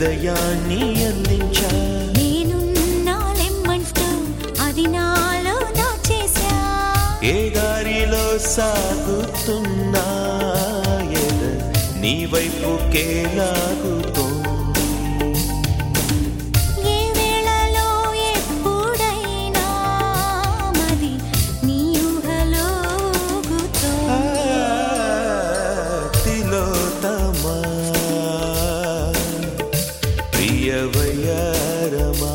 హృదయాన్ని అందించా. నేనున్నాలెమ్మంటూ అది నాలో దాచేశా. ఏ దారిలో సాగుతున్నా ఎద నీ వైపుకే లాగుతోంది. ఏ వేళలో ఎప్పుడైనా మది నీ ఊహలో ఊగుతోంది. తిలోత్తమా ప్రియవయ్యారమా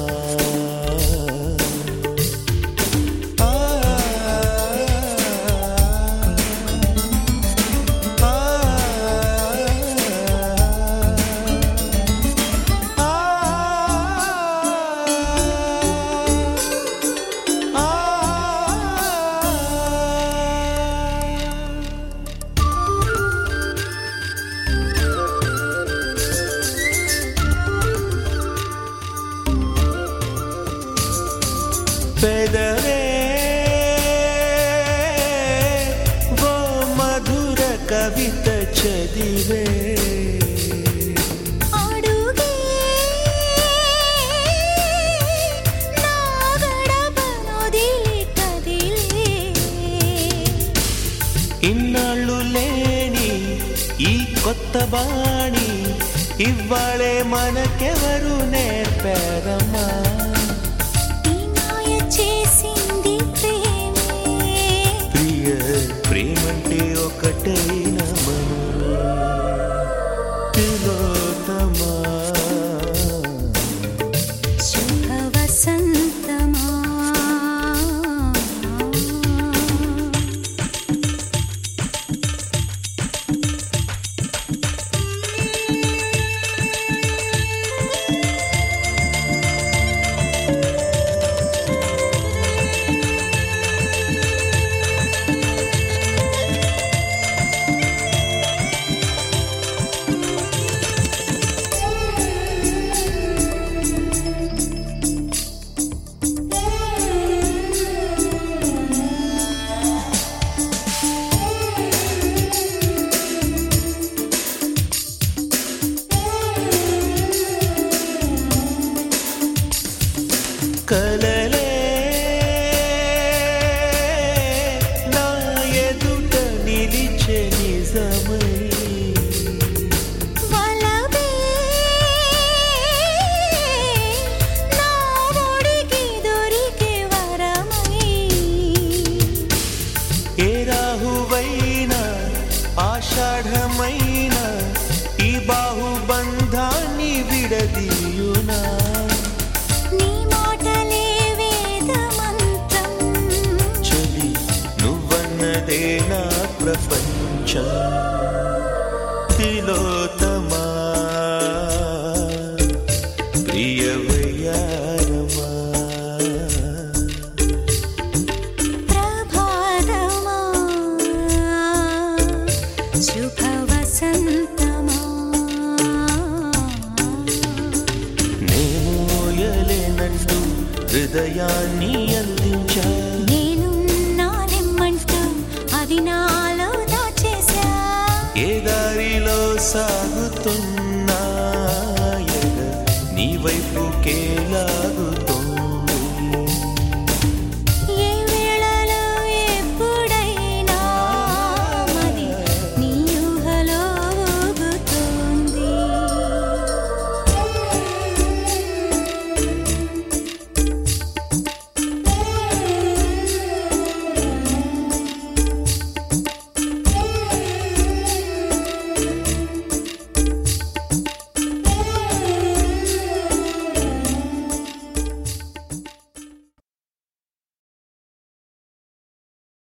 పెదవే ఓ మధుర కవిత చదివే. అడుగే నా గడపనొదిలి కదిలే. ఇన్నాళ్ళు లేని ఈ కొత్త బాణి ఇవ్వాళే మనకెవరు నేర్పారమ్మా. ఈ మాయ చేసింది ప్రేమే. ప్రియ ప్రేమంటే ఒకటైన మనం. తిలోత్తమా శుభ వసంతమా. కలలే నా ఎదుట నిలిచే నిజమై. వలవే నా ఒడికి దొరికే వరమై. ఏ రాహువైనా ఆషాఢమైనా ఈ బాహుబంధాన్ని విడదీయునా. నీ మాటలే వేద మంత్రం. చలి నువ్వన్నదే నా ప్రపంచం. తిలోత్తమా ప్రియవయ్యారమా ప్రభాతమా శుభ వసంతమా. నేమోయలేనంటూ హృదయాన్ని